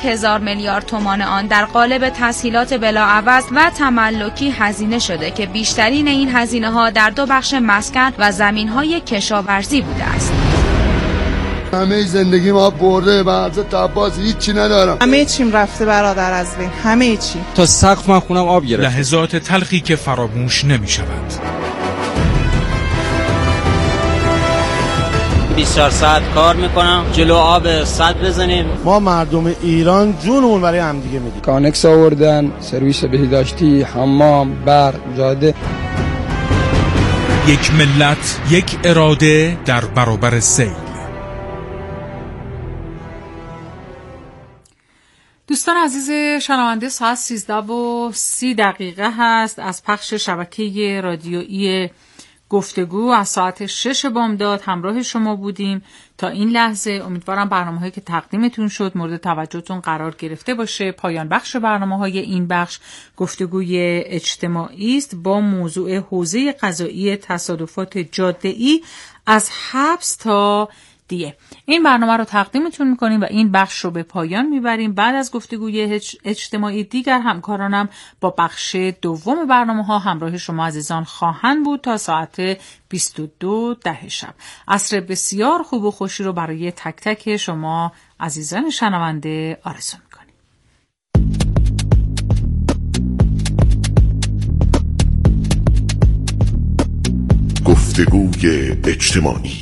1000 میلیارد تومان آن در قالب تسهیلات بلاعوض و تملکی هزینه شده که بیشترین این هزینه‌ها در دو بخش مسکن و زمین‌های کشاورزی بوده است. همه زندگی ما برده و حضرت عباس هیچی ندارم. همه چیم رفته برادر از بین، همه چی. تا سقف من خونم آب گرفت. لحظات تلخی که فراموش نمی شود. 24 ساعت کار میکنم جلو آب سد بزنیم. ما مردم ایران جونمون برای هم دیگه میدیم. کانکس آوردن، سرویس بهداشتی، حمام، برق، جاده. یک ملت، یک اراده در برابر سیل. دوستان عزیز شنونده، ساعت 13:30 هست از پخش شبکه رادیویی گفتگو. از ساعت 6 بامداد همراه شما بودیم تا این لحظه. امیدوارم برنامه‌هایی که تقدیمتون شد مورد توجهتون قرار گرفته باشه. پایان بخش برنامه‌های این بخش گفتگوی اجتماعی است با موضوع حوزه قضایی تصادفات جاده‌ای از حبس تا دیه. این برنامه رو تقدیمتون میکنیم و این بخش رو به پایان میبریم. بعد از گفتگوی اجتماعی دیگر همکارانم با بخش دوم برنامه ها همراه شما عزیزان خواهند بود تا ساعت 22:10 شب. عصر بسیار خوب و خوشی رو برای تک تک شما عزیزان شنونده آرزو میکنیم. گفتگوی اجتماعی.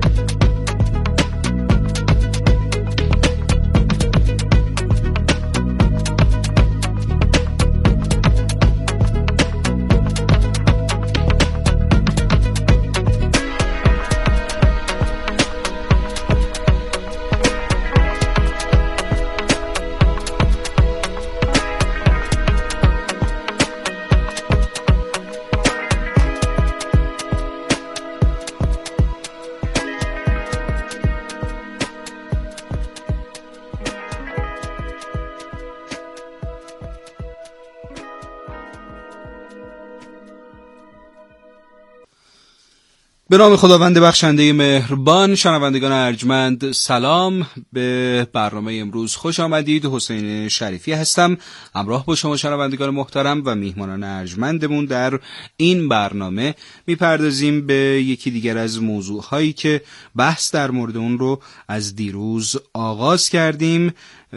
به نام خداوند بخشنده مهربان. شنوندگان ارجمند سلام، به برنامه امروز خوش آمدید. حسین شریفی هستم، همراه با شما شنوندگان محترم و میهمانان ارجمندمون. در این برنامه میپردازیم به یکی دیگر از موضوعهایی که بحث در مورد اون رو از دیروز آغاز کردیم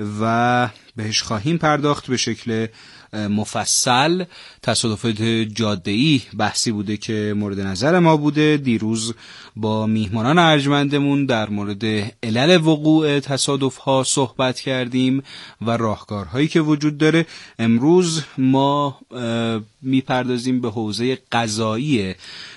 و بهش خواهیم پرداخت به شکل مفصل. تصادفات جاده‌ای بحثی بوده که مورد نظر ما بوده. دیروز با میهمانان ارجمندمون در مورد علل وقوع تصادف‌ها صحبت کردیم و راهکارهایی که وجود داره. امروز ما میپردازیم به حوزه قضایی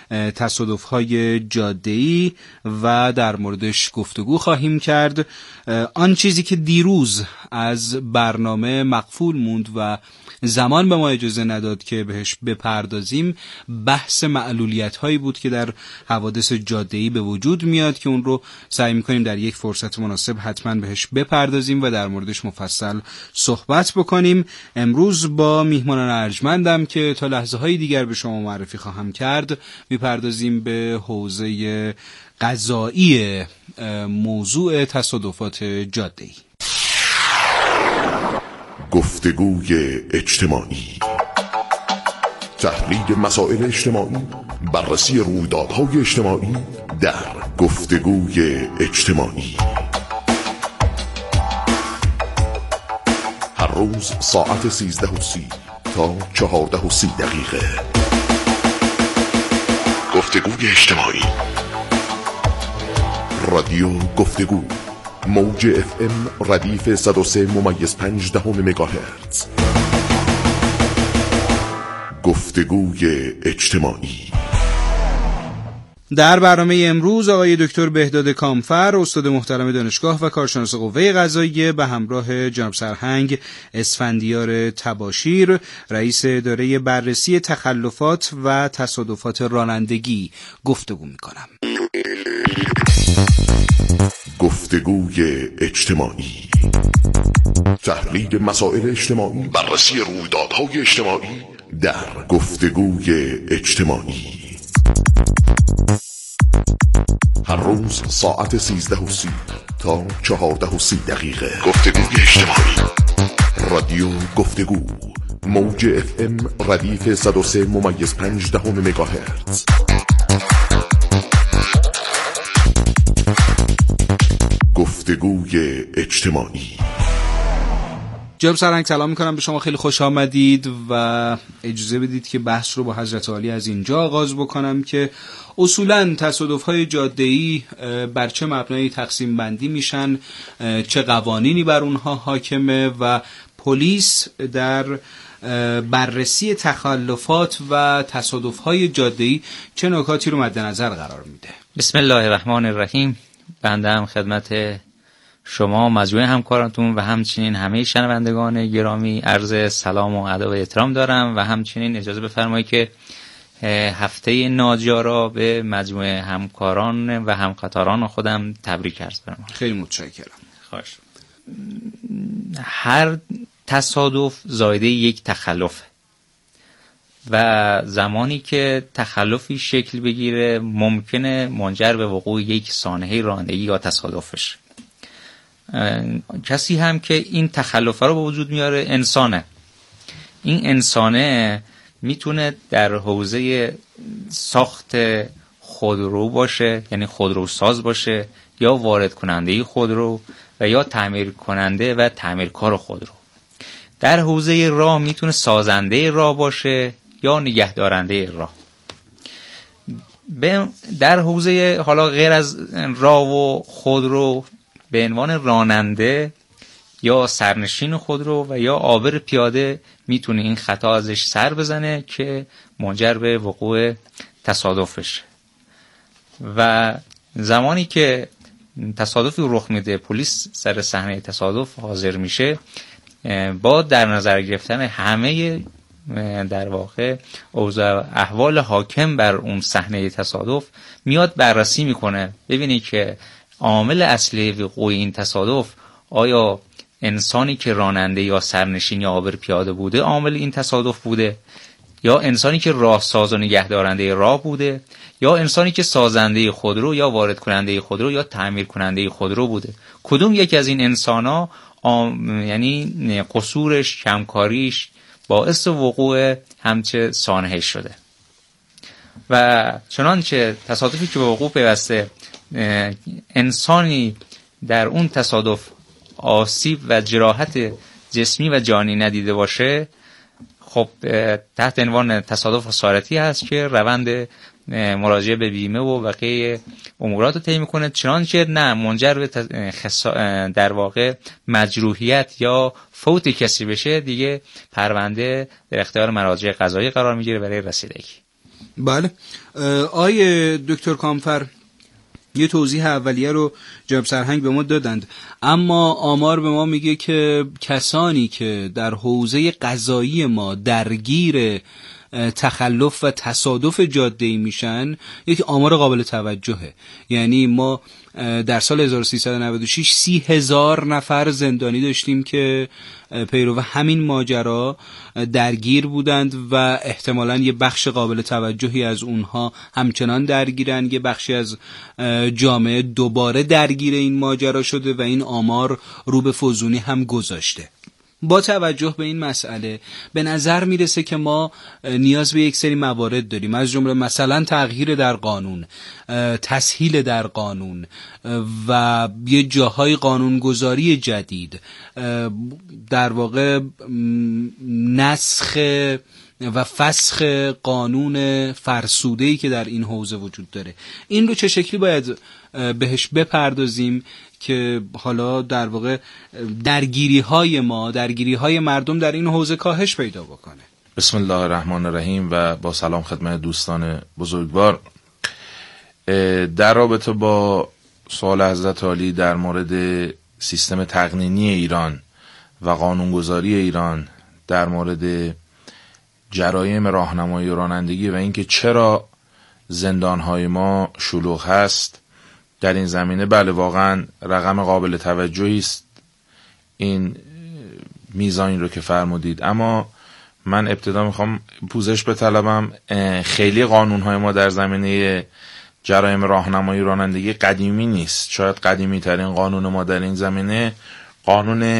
تصادف‌های جاده‌ای و در موردش گفتگو خواهیم کرد. آن چیزی که دیروز از برنامه مغفول موند و زمان به ما اجازه نداد که بهش بپردازیم، بحث معلولیت‌هایی بود که در حوادث جاده‌ای به وجود میاد که اون رو سعی می‌کنیم در یک فرصت مناسب حتما بهش بپردازیم و در موردش مفصل صحبت بکنیم. امروز با میهمانان ارجمندم که تا لحظه‌های دیگر به شما معرفی خواهم کرد میپردازیم به حوزه قضایی موضوع تصادفات جاده‌ای. گفتگوی اجتماعی. تحلیل مسائل اجتماعی، بررسی رویدادهای اجتماعی در گفتگوی اجتماعی. هر روز ساعت 13:30 تا 14:30. گفتگوی اجتماعی. رادیو گفتگو، موج FM ردیف 103.5 مگاهرتز. گفتگوی اجتماعی. در برنامه امروز آقای دکتر بهداد کامفر، استاد محترم دانشگاه و کارشناس قوه قضاییه، به همراه جناب سرهنگ اسفندیار تباشیر، رئیس اداره بررسی تخلفات و تصادفات رانندگی گفتگو می‌کنم. گفتگوی اجتماعی. تحلیل مسائل اجتماعی، بررسی رویدادهای اجتماعی در گفتگوی اجتماعی. هر روز ساعت 13:30 تا 14:30. گفتگوی اجتماعی. رادیو گفتگو، موج FM ردیف 103.5 مگاهرتز. گفتگوی اجتماعی. جناب سرهنگ سلام میکنم به شما، خیلی خوش آمدید و اجازه بدید که بحث رو با حضرت عالی از اینجا آغاز بکنم که اصولاً تصادف‌های جاده‌ای بر چه مبنایی تقسیم بندی میشن، چه قوانینی بر اونها حاکمه و پلیس در بررسی تخلفات و تصادف‌های جاده‌ای چه نکاتی رو مد نظر قرار میده. بسم الله الرحمن الرحیم. بنده هم خدمت شما مجموعه همکارانتون و همچنین همه شنوندگان گرامی عرض سلام و ادب و احترام دارم و همچنین اجازه بفرمایید که هفته ناجا را به مجموعه همکاران و همقطاران خودم تبریک عرض کنم. خیلی متشکرم. خواهش. هر تصادف زایده یک تخلف و زمانی که تخلفی شکل بگیره ممکنه منجر به وقوع یک سانحه رانندگی یا تصادفش. کسی هم که این تخلف رو به وجود میاره انسانه. این انسانه میتونه در حوزه ساخت خودرو باشه، یعنی خودروساز باشه، یا وارد کننده خودرو و یا تعمیر کننده و تعمیرکار خودرو. در حوزه راه میتونه سازنده راه باشه یا نگهدارنده راه. در حوزه حالا غیر از راه و خودرو به عنوان راننده یا سرنشین خودرو و یا عابر پیاده میتونه این خطا ازش سر بزنه که منجر به وقوع تصادف بشه. و زمانی که تصادفی رخ میده پلیس سر صحنه تصادف حاضر میشه، با در نظر گرفتن همه در واقع اوضاع احوال حاکم بر اون صحنه تصادف میاد بررسی میکنه ببینی که عامل اصلی وقوع این تصادف آیا انسانی که راننده یا سرنشین یا عابر پیاده بوده عامل این تصادف بوده، یا انسانی که راهساز و نگهدارنده راه بوده، یا انسانی که سازنده خودرو یا وارد کننده خودرو یا تعمیر کننده خودرو بوده. کدوم یکی از این انسانا یعنی قصورش، کمکاریش باعث وقوع همچه سانحه شده. و چنانچه تصادفی که به وقوع پیوسته انسانی در اون تصادف آسیب و جراحت جسمی و جانی ندیده باشه، خب تحت عنوان تصادف خسارتی هست که روند مراجعه به بیمه و بقیه امورات رو طی میکنه. چنانچه نه منجر به در واقع مجروحیت یا فوت کسی بشه، دیگه پرونده در اختیار مراجع قضایی قرار میگیره برای رسیدگی. بله. آیه دکتر کامفر یه توضیح اولیه رو جناب سرهنگ به ما دادند، اما آمار به ما میگه که کسانی که در حوزه قضایی ما درگیر تخلف و تصادف جاده‌ای میشن یک آمار قابل توجهه. یعنی ما در سال 1396 30,000 نفر زندانی داشتیم که پیرو همین ماجرا درگیر بودند و احتمالاً یه بخش قابل توجهی از اونها همچنان درگیرن، یه بخشی از جامعه دوباره درگیر این ماجرا شده و این آمار رو به فزونی هم گذاشته. با توجه به این مسئله به نظر میرسه که ما نیاز به یک سری موارد داریم، از جمله مثلا تغییر در قانون، تسهیل در قانون و یه جاهای قانونگذاری جدید، در واقع نسخ و فسخ قانون فرسوده‌ای که در این حوزه وجود داره. این رو چه شکلی باید بهش بپردازیم که حالا در واقع درگیری‌های مردم در این حوزه کاهش پیدا بکنه؟ بسم الله الرحمن الرحیم و با سلام خدمت دوستان بزرگوار. در رابطه با سوال حضرت عالی در مورد سیستم تقنینی ایران و قانونگذاری ایران در مورد جرایم راهنمایی و رانندگی و اینکه چرا زندان‌های ما شلوغ هست، در این زمینه بله واقعا رقم قابل توجهی است این میزانی رو که فرمودید، اما من ابتدا میخوام پوزش بطلبم. خیلی قانون‌های ما در زمینه جرایم راهنمایی و رانندگی قدیمی نیست. شاید قدیمی ترین قانون ما در این زمینه قانون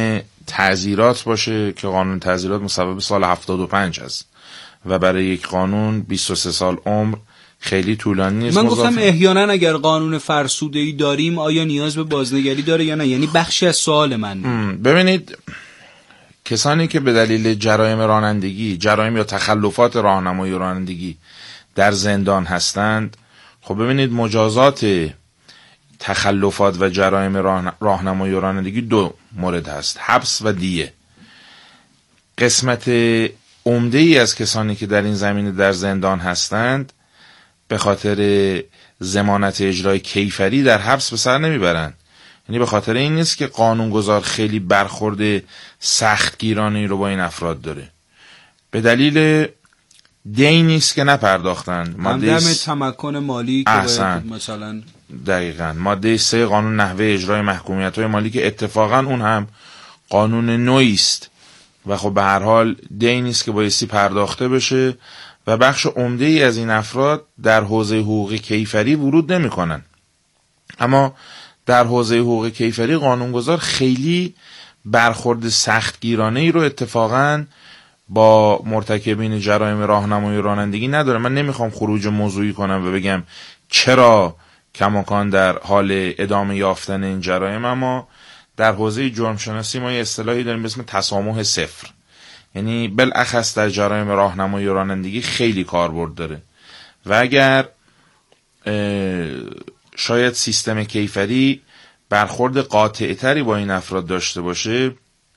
تعزیرات باشه که قانون تعزیرات مصوب سال 75 هست و برای یک قانون 23 سال عمر خیلی طولانی نیست. من گفتم احیانا اگر قانون فرسوده‌ای داریم آیا نیاز به بازنگری داره یا نه، یعنی بخشی از سوال من. ببینید کسانی که به دلیل جرایم رانندگی، جرایم یا تخلفات راهنمایی رانندگی در زندان هستند، خب ببینید مجازات تخلفات و جرایم راهنمایی رانندگی دو مورد هست، حبس و دیه. قسمت عمده ای از کسانی که در این زمینه در زندان هستند به خاطر ضمانت اجرای کیفری در حبس به سر نمیبرند. یعنی به خاطر این نیست که قانونگذار خیلی برخورد سختگیرانه‌ای رو با این افراد داره، به دلیل دینی است که نپرداختند. ماده تمکن مالی که باید مثلا دقیقاً ماده 3 قانون نحوه اجرای محکومیت‌های مالی که اتفاقاً اون هم قانون نوعی است و خب به هر حال دینی است که بایستی پرداخته بشه و بخش عمده‌ای از این افراد در حوزه حقوق کیفری ورود نمی‌کنن. اما در حوزه حقوق کیفری قانونگذار خیلی برخورد سختگیرانه‌ای رو اتفاقاً با مرتکبین جرایم راهنمایی رانندگی نداره. من نمیخوام خروج موضوعی کنم و بگم چرا کماکان در حال ادامه یافتن این جرایم، اما در حوزه جرم شناسی ما یه اصطلاحی داریم به اسم تسامح صفر، یعنی بالاخص در جرایم راهنمایی رانندگی خیلی کاربرد داره و اگر شاید سیستم کیفری برخورد قاطع‌تری با این افراد داشته باشه،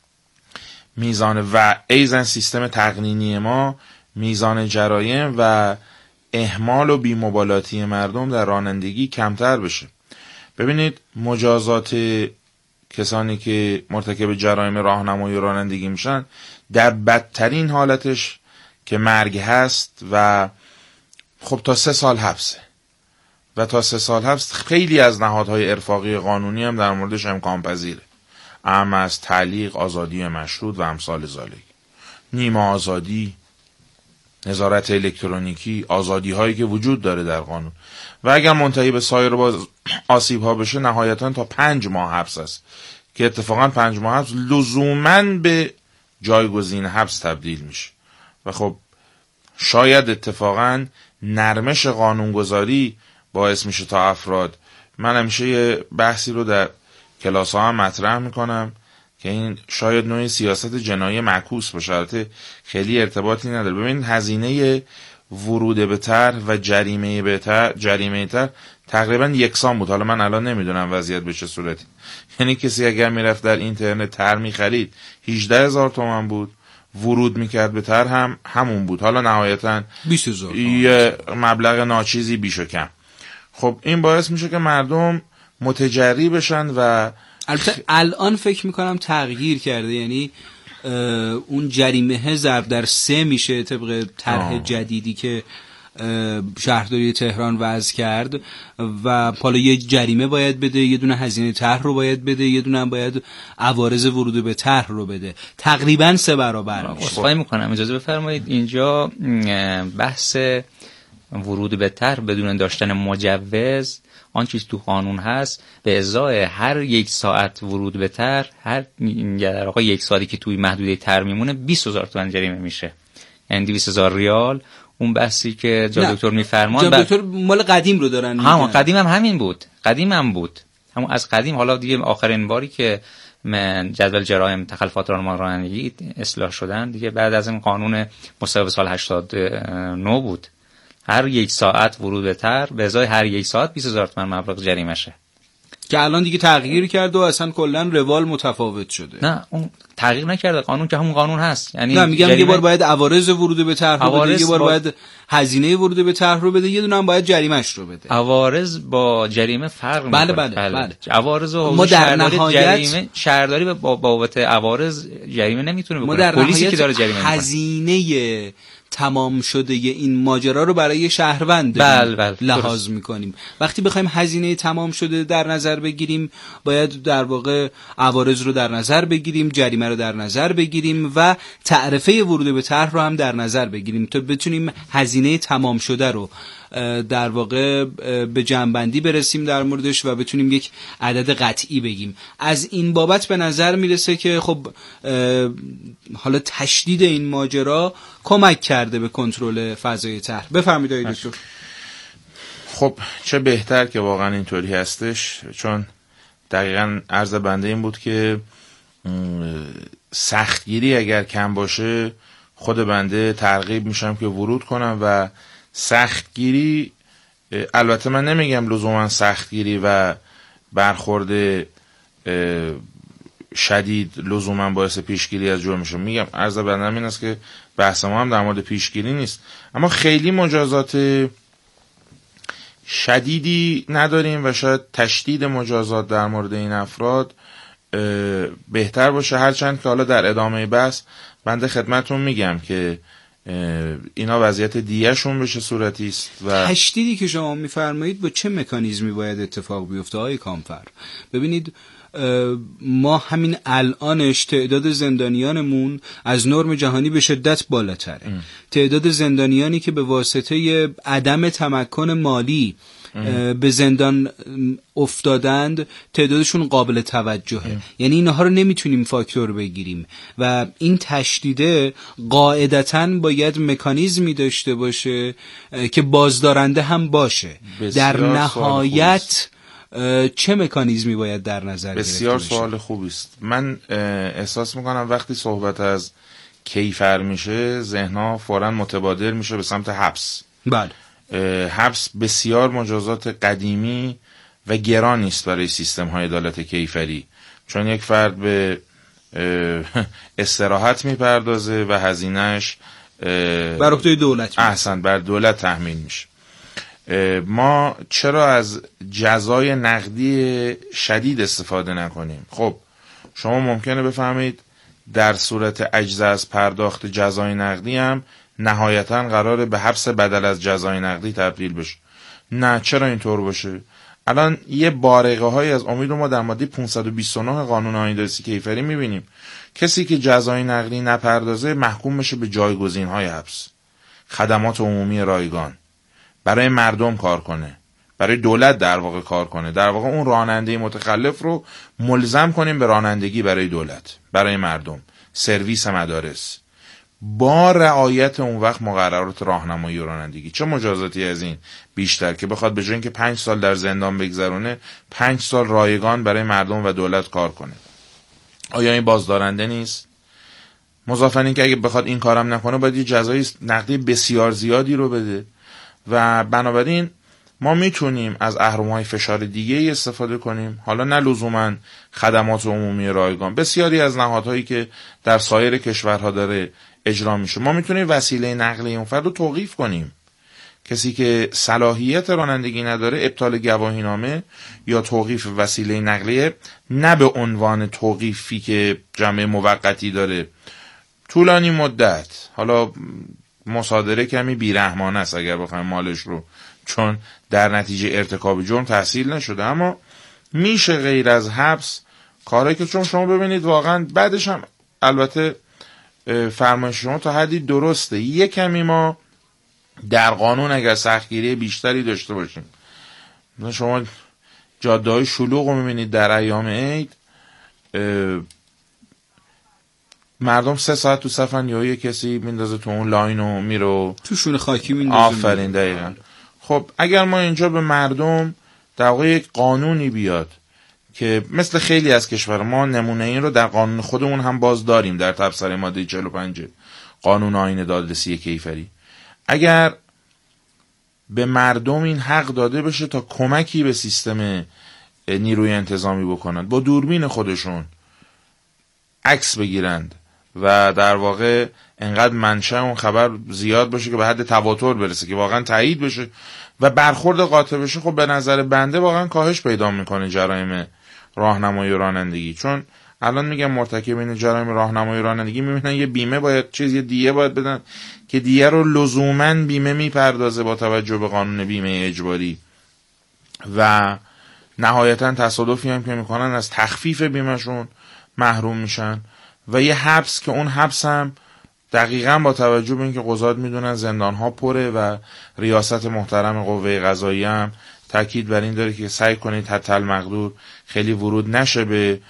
میزان و ایزن سیستم تقنینی ما میزان جرایم و اهمال و بی‌مبالاتی مردم در رانندگی کمتر بشه. ببینید مجازات کسانی که مرتکب جرایم راهنمایی رانندگی میشن در بدترین حالتش که مرگ هست و خب تا 3 سال حبسه و تا 3 سال حبس خیلی از نهادهای ارفاقی قانونی هم در موردش امکان پذیره، اما از تعلیق، آزادی مشروط و امثال ذالک، نیمه آزادی، نظارت الکترونیکی، آزادی هایی که وجود داره در قانون و اگر منتهی به سایر آسیب ها بشه نهایتاً تا 5 ماه حبس است که اتفاقاً 5 ماه حبس لزوماً به جایگزین حبس تبدیل میشه و خب شاید اتفاقاً نرمش قانونگذاری باعث میشه تا افراد، من همیشه یه بحثی رو در کلاس ها هم مطرح میکنم که این شاید نوع سیاست جنایی معکوس باشه، البته خیلی ارتباطی نداره. ببینید هزینه ورود به طرح و جریمه طرح تقریبا یکسان بود. حالا من الان نمیدونم وضعیت به چه صورتی، یعنی کسی اگر میرفت در اینترنت طرح میخرید 18,000 تومان بود، ورود میکرد به طرح هم همون بود، حالا نهایتا 20,000 یه مبلغ ناچیزی بیش و کم. خب این باعث میشه که مردم متجری بشن و البته الان فکر میکنم تغییر کرده، یعنی اون جریمه ضرب در 3 میشه طبق طرح جدیدی که شهرداری تهران وضع کرد و حالا یه جریمه باید بده، یه دونه هزینه طرح رو باید بده، یه دونه هم باید عوارض ورود به طرح رو بده، تقریبا 3 برابر میشه. خواهی میکنم اجازه بفرمایید اینجا بحث ورود به طرح بدون داشتن مجوز آن چیز تو قانون هست به ازای هر 1 ساعت ورود به طرح، هر در واقع 1 ساعتی که توی محدوده طرح میمونه 20,000 تومان جریمه میشه، یعنی 200,000 ریال. اون بحثی که جا دکتر میفرمان جا دکتر مال قدیم رو دارن همون قدیم هم همین بود، قدیم هم بود همون از قدیم. حالا دیگه آخرین باری که من جدول جرایم تخلفات رانندگی اصلاح شدن دیگه بعد از این قانون مصوب سال 89 بود، هر 1 ساعت ورود به طرح به ازای هر 1 ساعت 20,000 تومان مبلغ جریمه شه، که الان دیگه تغییر کرد و اصلا کلا روال متفاوت شده. نه اون تغییر نکرده، قانون که همون قانون هست. یعنی نه میگم یه بار باید عوارض ورود به طرح رو بده، یه بار باید هزینه ورود به طرح رو بده، یه دونه هم باید جریمه‌اش رو بده. عوارض با جریمه فرق می‌کنه. بله. عوارض و ما در نهایت جریمه شهرداری با بابت عوارض جریمه نمیتونه بکنه، پلیسی که داره جریمه می‌کنه. هزینه تمام شده این ماجرا رو برای شهروند لحاظ میکنیم. وقتی بخوایم هزینه تمام شده در نظر بگیریم باید در واقع عوارض رو در نظر بگیریم، جریمه رو در نظر بگیریم و تعرفه ورود به طرح رو هم در نظر بگیریم تا بتونیم هزینه تمام شده رو در واقع به جنبندی برسیم در موردش و بتونیم یک عدد قطعی بگیم. از این بابت به نظر میرسه که خب حالا تشدید این ماجرا کمک کرده به کنترل فضای طرح. بفرمایید آقای دکتر. خب چه بهتر که واقعا اینطوری هستش، چون دقیقاً عرض بنده این بود که سختگیری اگر کم باشه خود بنده ترغیب میشم که ورود کنم و سختگیری، البته من نمیگم لزوما سختگیری و برخورد شدید لزوما باعث پیشگیری از جرم میشه. میگم عرض بنده این است که بحث ما هم در مورد پیشگیری نیست، اما خیلی مجازات شدیدی نداریم و شاید تشدید مجازات در مورد این افراد بهتر باشه، هرچند که حالا در ادامه بحث بنده خدمتون میگم که اینا وضعیت دیگه‌شون بشه صورتی است. و تشدیدی که شما میفرمایید با چه مکانیزمی باید اتفاق بیفته آقای کامفر؟ ببینید ما همین الانش تعداد زندانیانمون از نرم جهانی به شدت بالاتره. تعداد زندانیانی که به واسطه عدم تمکن مالی به زندان افتادند تعدادشون قابل توجهه. یعنی اینها رو نمیتونیم فاکتور بگیریم و این تشدیده قاعدتاً باید مکانیزمی داشته باشه که بازدارنده هم باشه. در نهایت چه مکانیزمی باید در نظر گرفته بشه؟ بسیار سوال خوبی است. من احساس میکنم وقتی صحبت از کیفر میشه ذهن‌ها فوراً متبادر میشه به سمت حبس. بله. حبس بسیار مجازات قدیمی و گرانی است برای سیستم های عدالت کیفری، چون یک فرد به استراحت میپردازه و هزینهش بر عهده دولت بر دولت تحمیل میشه. ما چرا از جزای نقدی شدید استفاده نکنیم؟ خب شما ممکنه بفهمید در صورت عجز از پرداخت جزای نقدی هم نهایتاً قراره به حبس بدل از جزای نقدی تبدیل بشه. نه، چرا اینطور باشه؟ الان یه بارقه های از امید ما در ماده 529 قانون آیینده‌رسی کیفری میبینیم. کسی که جزای نقدی نپردازه محکوم میشه به جایگزین های حبس، خدمات عمومی رایگان، برای مردم کار کنه، برای دولت در واقع کار کنه. در واقع اون راننده متخلف رو ملزم کنیم به رانندگی برای دولت، برای مردم، سرویس مدارس، با رعایت اون وقت مقررات راهنمایی و رانندگی. چه مجازاتی از این بیشتر که بخواد به جای اینکه 5 سال در زندان بگذرونه 5 سال رایگان برای مردم و دولت کار کنه؟ آیا این بازدارنده نیست؟ مضافاً اینکه اگه بخواد این کارم نکنه باید یه جزای نقدی بسیار زیادی رو بده. و بنابراین ما میتونیم از اهرم‌های فشار دیگه ای استفاده کنیم، حالا نه لزوماً خدمات عمومی رایگان. بسیاری از نهادهایی که در سایر کشورها داره اجرا میشه، ما میتونیم وسیله نقلیه اون فرد رو توقیف کنیم. کسی که صلاحیت رانندگی نداره ابطال گواهینامه یا توقیف وسیله نقلیه، نه به عنوان توقیفی که جمع موقتی داره طولانی مدت، حالا مصادره کمی بیرحمانه است اگر بخوایم مالش رو، چون در نتیجه ارتکاب جرم تحصیل نشده، اما میشه غیر از حبس کاری که چون شما ببینید واقعا بعدش هم البته فرمایش شما تا حدی درسته، یه کمی ما در قانون اگر سختگیری بیشتری داشته باشیم. شما جاده‌های شلوغ رو میبینید در ایام عید، مردم 3 ساعت تو صفن یا یه کسی میندازه تو اون لاین و میره توشون خاکی میندازه. آفرین، دقیقاً. خب اگر ما اینجا به مردم در واقع یک قانونی بیاد که مثل خیلی از کشور ما نمونه این رو در قانون خودمون هم باز داریم، در تبصره ماده 45 قانون آیین دادرسی کیفری، اگر به مردم این حق داده بشه تا کمکی به سیستم نیروی انتظامی بکنند، با دوربین خودشون عکس بگیرند و در واقع انقدر منشأ اون خبر زیاد باشه که به حد تواتر برسه که واقعا تایید بشه و برخورد قاطع بشه، خب به نظر بنده واقعا کاهش پیدا میکنه جرایم راهنمایی و رانندگی. چون الان میگم مرتکبین جرایم راهنمایی و رانندگی میبینن یه بیمه باید یه دیه باید بدن که دیه رو لزوماً بیمه میپردازه با توجه به قانون بیمه اجباری، و نهایتاً تصادفی هم که میکنن از تخفیف بیمهشون محروم میشن، و یه حبس که اون حبس هم دقیقاً با توجه به اینکه قضات میدونن زندان‌ها پره و ریاست محترم قوه قضاییه هم تاکید بر این داره که سعی کنید حتی المقدور خیلی ورود نشه به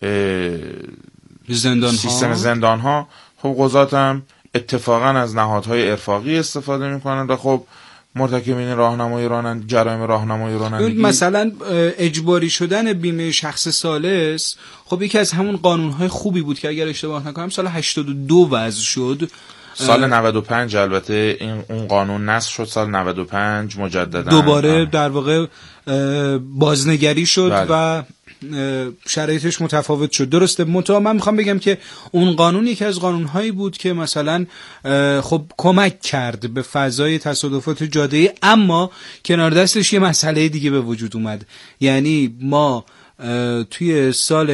سیستم زندان‌ها. خب قضات هم اتفاقاً از نهادهای ارفاقی استفاده میکنن و خب مرتکبین جرایم راهنمایی رانندگی، مثلا اجباری شدن بیمه شخص ثالث، خب یکی از همون قانون‌های خوبی بود که اگر اشتباه نکنم سال 82 وضع شد. سال 95 البته اون قانون نصب شد، سال 95 مجددا دوباره در واقع بازنگری شد. بله. و شرایطش متفاوت شد. درسته. من میخوام بگم که اون قانون یکی از قانونهایی بود که مثلا خب کمک کرد به فضای تصادفات جاده‌ای، اما کنار دستش یه مسئله دیگه به وجود اومد. یعنی ما توی سال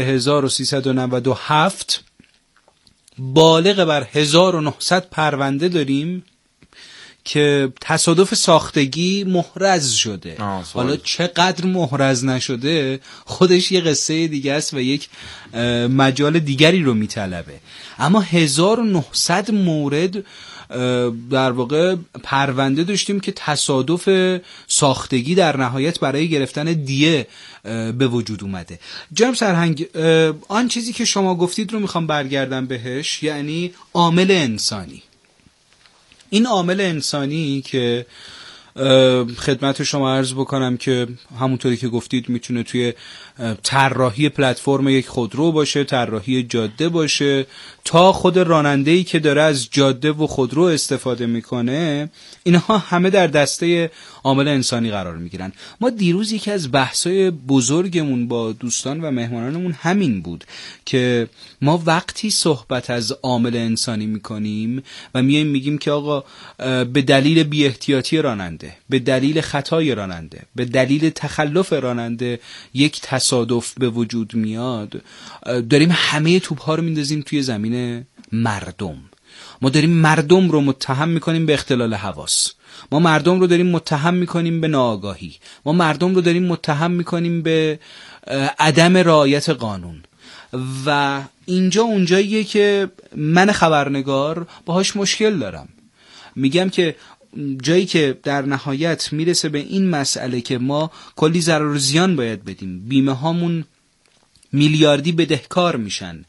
1397 بالغ بر 1900 پرونده داریم که تصادف ساختگی محرز شده. حالا چقدر محرز نشده خودش یه قصه دیگه است و یک مجال دیگری رو میطلبه، اما 1900 مورد در واقع پرونده داشتیم که تصادف ساختگی در نهایت برای گرفتن دیه به وجود اومده. جناب سرهنگ، آن چیزی که شما گفتید رو میخوام برگردم بهش، یعنی عامل انسانی. این عامل انسانی که خدمت شما عرض بکنم که همونطوری که گفتید میتونه توی طراحی پلتفرم یک خودرو باشه، طراحی جاده باشه، تا خود راننده‌ای که داره از جاده و خودرو استفاده میکنه، اینها همه در دسته عامل انسانی قرار میگیرن. ما دیروز یکی از بحث‌های بزرگمون با دوستان و مهمانانمون همین بود که ما وقتی صحبت از عامل انسانی میکنیم و میگیم که آقا به دلیل بی احتیاطی راننده، به دلیل خطای راننده، به دلیل تخلف راننده یک تصادف به وجود میاد، داریم همه توپ‌ها رو میندازیم توی زمین مردم. ما داریم مردم رو متهم میکنیم به اختلال حواس، ما مردم رو داریم متهم میکنیم به ناآگاهی، ما مردم رو داریم متهم میکنیم به عدم رعایت قانون. و اینجا اونجاییه که من خبرنگار باهاش مشکل دارم. میگم که جایی که در نهایت میرسه به این مسئله که ما کلی ضرر و زیان باید بدیم، بیمه هامون میلیاردی بدهکار میشن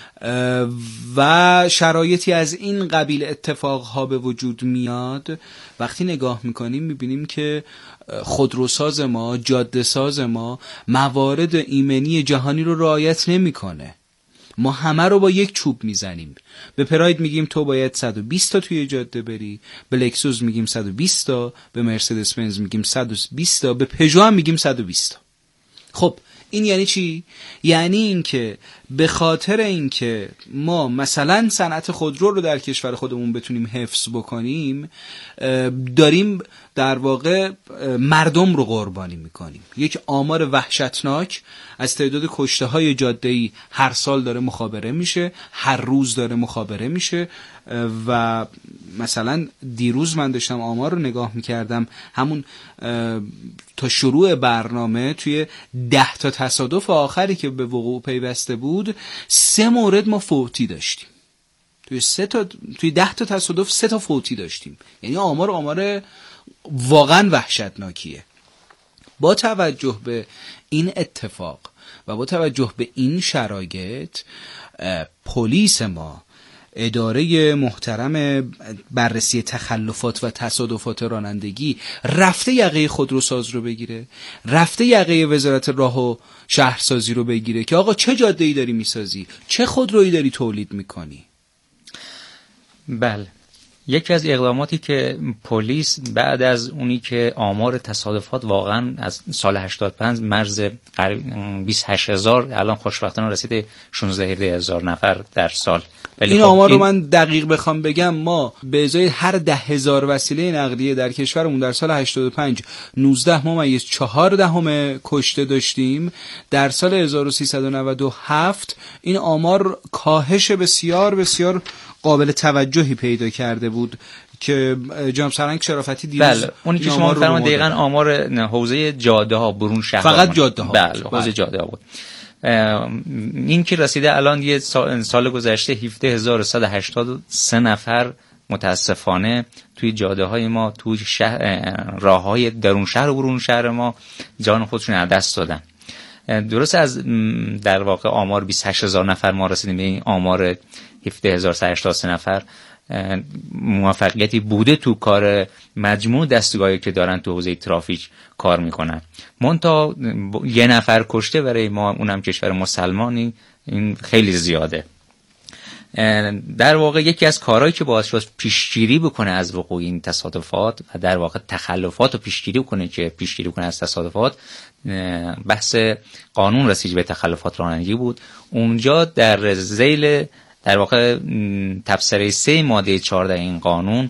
و شرایطی از این قبیل اتفاقها به وجود میاد، وقتی نگاه میکنیم میبینیم که خودروساز ما، جاده ساز ما موارد ایمنی جهانی رو رعایت نمیکنه. ما همه رو با یک چوب میزنیم. به پراید میگیم تو باید 120 تا توی جاده بری، به لکسوس میگیم 120 تا، به مرسدس بنز میگیم 120 تا، به پژو هم میگیم 120 تا. خب این یعنی چی؟ یعنی این که به خاطر اینکه ما مثلا صنعت خودرو رو در کشور خودمون بتونیم حفظ بکنیم، داریم در واقع مردم رو قربانی میکنیم. یک آمار وحشتناک از تعداد کشته های جاده‌ای هر سال داره مخابره میشه، هر روز داره مخابره میشه. و مثلا دیروز من داشتم آمار رو نگاه میکردم، همون تا شروع برنامه توی 10 تا تصادف آخری که به وقوع پیوسته بود 3 مورد ما فوتی داشتیم. توی 10 تا تصادف 3 تا فوتی داشتیم. یعنی آمار واقعا وحشتناکیه. با توجه به این اتفاق و با توجه به این شرایط، پلیس ما، اداره محترم بررسی تخلفات و تصادفات رانندگی، رفته یقه خودروساز رو بگیره، رفته یقه وزارت راه و شهرسازی رو بگیره که آقا چه جاده‌ای داری میسازی، چه خودرویی داری تولید میکنی. بله، یکی از اقداماتی که پلیس بعد از اونی که آمار تصادفات واقعا از سال 85 مرز 28000 الان خوشبختانه رسید 16000 نفر در سال. این آمار رو من دقیق بخوام بگم، ما به ازای هر 10,000 وسیله نقلیه در کشورمون در سال 85 19.4 کشته داشتیم. در سال 1397 این آمار کاهش بسیار بسیار قابل توجهی پیدا کرده بود که جناب سرهنگ شرافتی دیروز بله اونی که شما فرمودید دقیقاً آمار حوزه جاده ها برون شهر فقط جاده ها بله حوزه جاده ها بود. این که رسیده الان یه سال گذشته 17183 نفر متاسفانه توی جاده های ما، توی راه های درون شهر و برون شهر ما جان خودشون از دست دادن. درست از در واقع آمار 28000 نفر ما رسیدیم به این آمار 17183 نفر. موفقیتی بوده تو کار مجموع دستگاهی که دارن تو حوزه ترافیک کار میکنن. منتها یه نفر کشته برای ما، اونم کشور مسلمانی، این خیلی زیاده. در واقع یکی از کارهایی که باعث شد پیشگیری بکنه از وقوع این تصادفات و در واقع تخلفات رو پیشگیری کنه از تصادفات، بحث قانون رسیدگی به تخلفات رانندگی بود. اونجا در ذیل در واقع تبصره 3 ماده 14 این قانون،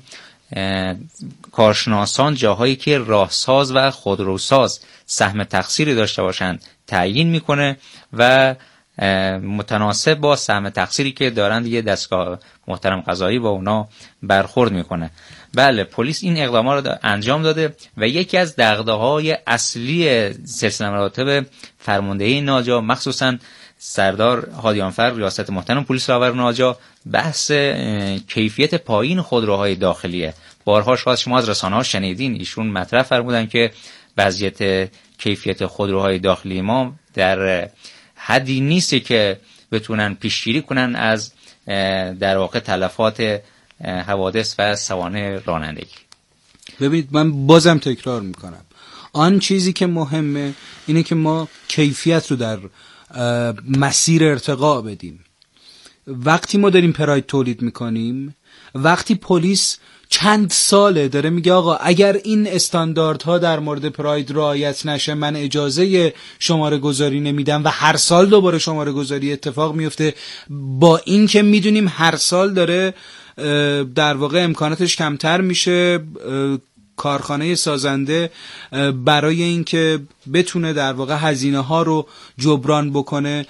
کارشناسان جاهایی که راهساز و خودروساز سهم تقصیری داشته باشند تعیین میکنه و متناسب با سهم تقصیری که دارن دیگه دستگاه محترم قضایی با اونا برخورد میکنه. بله، پلیس این اقدامات رو انجام داده و یکی از دغدغه‌های اصلی سلسله مراتب فرماندهی ناجا، مخصوصا سردار هادیانفر ریاست محترم پلیس راهور ناجا، بحث کیفیت پایین خودروهای داخلیه. بارها شاید شما از رسانه‌ها شنیدین، ایشون مطرح فرمودن که وضعیت کیفیت خودروهای داخلی ما در حدی نیست که بتونن پیشگیری کنن از در واقع تلفات حوادث و سوانح رانندگی. ببینید، من بازم تکرار میکنم، آن چیزی که مهمه اینه که ما کیفیت رو در مسیر ارتقا بدیم. وقتی ما داریم پراید تولید میکنیم، وقتی پلیس چند ساله داره میگه آقا اگر این استانداردها در مورد پراید رعایت نشه من اجازه شماره گذاری نمیدم و هر سال دوباره شماره گذاری اتفاق میفته، با این که میدونیم هر سال داره در واقع امکاناتش کمتر میشه، کارخانه سازنده برای اینکه بتونه در واقع هزینه ها رو جبران بکنه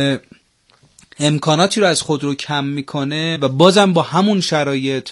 امکاناتی رو از خودرو کم میکنه و بازم با همون شرایط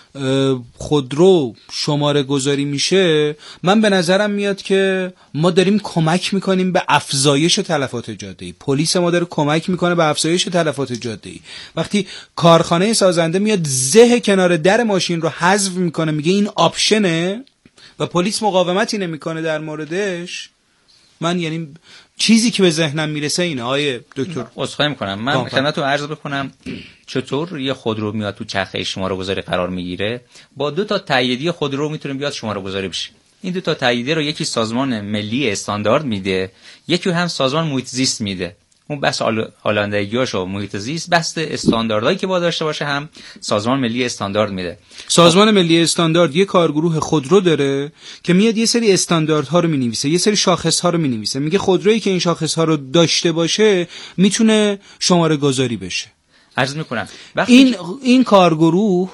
خودرو شماره گذاری میشه. من به نظرم میاد که ما داریم کمک میکنیم به افزایش تلفات جاده‌ای. پلیس ما داره کمک میکنه به افزایش تلفات جاده‌ای. وقتی کارخانه سازنده میاد زه کنار در ماشین رو حذف میکنه، میگه این آپشنه و پلیس مقاومتی نمیکنه در موردش، من یعنی چیزی که به ذهنم میرسه اینه. آیه دکتر عذرخواهی میکنم، من خدمتتون عرض بکنم چطور یه خودرو میاد تو چرخه شماره گذاری قرار میگیره. با 2 تا تاییدیه خودرو میتونه بیاد شماره گذاری بشه. این 2 تا تاییدیه رو یکی سازمان ملی استاندارد میده، یکی هم سازمان محیط زیست میده. اون بس آلندگیاشو محیط زیست، بس استانداردهایی که باید داشته باشه هم سازمان ملی استاندارد میده. سازمان ملی استاندارد یه کارگروه خودرو داره که میاد یه سری استانداردها رو مینویسه، یه سری شاخص‌ها رو مینویسه، میگه خودرویی که این شاخص‌ها رو داشته باشه میتونه شماره گذاری بشه. عرض میکنم این کارگروه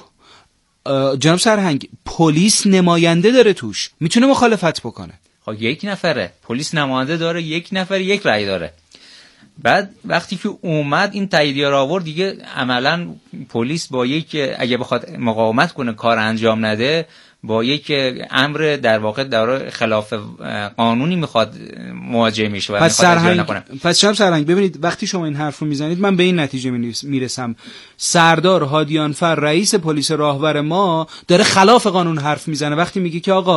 جناب سرهنگ پلیس نماینده داره توش، میتونه مخالفت بکنه. خب یک نفره پلیس نماینده داره، یک نفر یک رأی داره. بعد وقتی که اومد این تاییدیه رو آورد، دیگه عملا پلیس با یک اگه بخواد مقاومت کنه کار انجام نده، با یک امر در واقع در خلاف قانونی میخواد مواجه میشه و میخواد اجرا نکنه. پس شب سرهنگ ببینید، وقتی شما این حرف رو میزنید من به این نتیجه میرسم سردار هادیانفر رئیس پلیس راهور ما داره خلاف قانون حرف میزنه وقتی میگه که آقا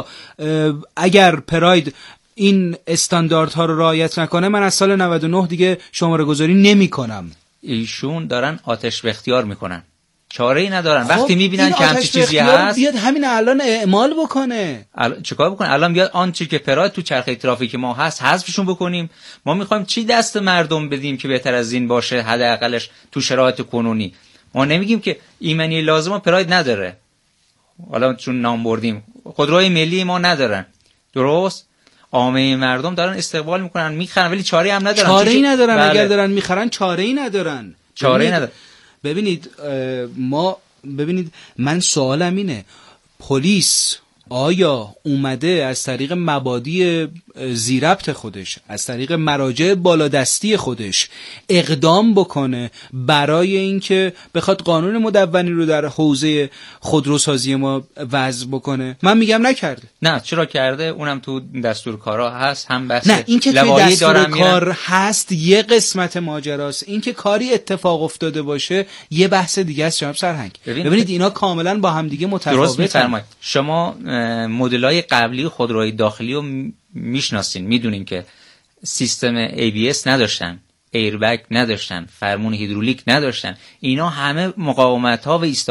اگر پراید این استانداردها رو رعایت نکنه من از سال 99 دیگه شماره گذاری نمی کنم. ایشون دارن آتش به اختیار میکنن، چاره ای ندارن. وقتی میبینن که همچین چیزی هست بیاد همین الان اعمال بکنه. چیکار بکنه؟ الان بیاد آنچه که پراید تو چرخه ترافیک ما هست حذفشون بکنیم. ما میخوایم چی دست مردم بدیم که بهتر از این باشه، حداقلش تو شرایط کنونی. ما نمیگیم که ایمنی لازمه پراید نداره، حالا چون نام بردیم خودروی ملی ما ندارن، درست؟ عامه مردم دارن استقبال میکنن میخرن ولی چاره‌ای هم ندارن. چاره‌ای ندارن. بله. اگر دارن میخرن چاره‌ای ندارن. ببینید من سوالم اینه، پلیس آیا اومده از طریق مبادی ذی‌ربط خودش، از طریق مراجع بالادستی خودش اقدام بکنه برای اینکه بخواد قانون مدونی رو در حوزه خودروسازی ما وضع بکنه؟ من میگم نکرده. نه، چرا کرده؟ اونم تو دستور کارا هست، هم بحث نه، این که توی دستور کار هست یه قسمت ماجراست، این که کاری اتفاق افتاده باشه یه بحث دیگه است. جناب سرهنگ ببینید اینا کاملا با هم دیگه متفاوتن. شما مدل‌های قبلی خودروهای داخلی رو میشناسین، میدونین که سیستم ABS نداشتن، ایربگ نداشتن، فرمون هیدرولیک نداشتن. اینا همه مقاومت‌ها و